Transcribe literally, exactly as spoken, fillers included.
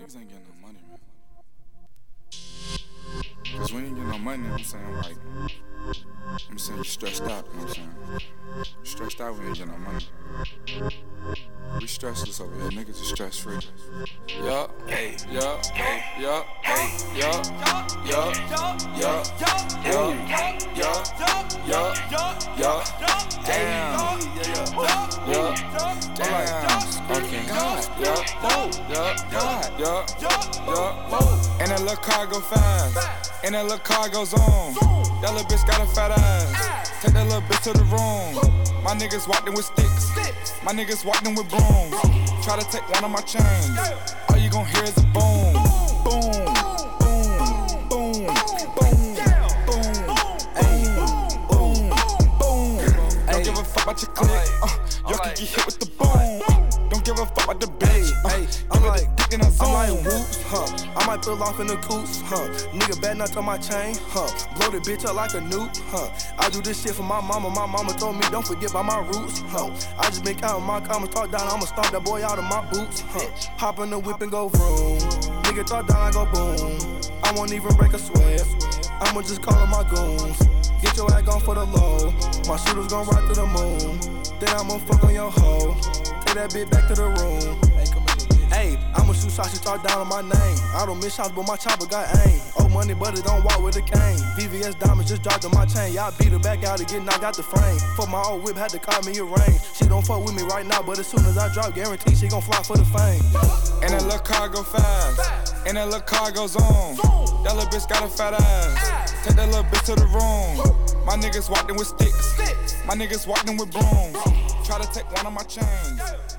niggas ain't getting no money, man. Cause when you get no money, I'm saying, like, I'm saying you stressed out, you know what I'm saying? Stressed out when you get no money. We stressless over here, niggas is stress free. Yup, hey, yup, hey, yup, hey, yup, yup, yup, yup, yup, yup, yup, damn, yup, damn, okay, yup, yup, yup, yup, yup, and that little car go fast, and that little car goes on. That little bitch got a fat ass. Take that little bitch to the room. My niggas walked in with sticks. My niggas walked in with brooms. Try to take one of my chains. All you gon' hear is a boom. Boom. Boom. Boom. Boom. Boom. Ayy. Boom. Boom. Don't give a fuck about your clique. Uh, y'all can get hit with the boom. Don't give a fuck about the bitch. Uh, I'm like, in a zone. I'm like whoops, huh? I might pull off in the coops, huh? Nigga bad nuts on my chain, huh? Blow the bitch up like a nuke, huh? I do this shit for my mama. My mama told me don't forget about my roots, huh? I just been counting my commas, talk down, I'ma stomp that boy out of my boots, huh? Hop in the whip and go vroom. Nigga talk down, I go boom. I won't even break a sweat. I'ma just call up my goons. Get your ass on for the low. My shooters gon' ride to the moon. Then I'ma fuck on your hoe. Take that bitch back to the room. Hey, I'ma shoot shots, you talk down on my name. I don't miss shots, but my chopper got aim. Old money, but it don't walk with a cane. V V S diamonds just dropped on my chain. Y'all beat her back out to get knocked out the frame. Fuck my old whip, had to call me a rain. She don't fuck with me right now, but as soon as I drop, guarantee she gon' fly for the fame. And that little car go fast, and that little car goes on. That little bitch got a fat ass. Take that little bitch to the room. My niggas walked in with sticks. My niggas walked in with brooms. Try to take one of my chains.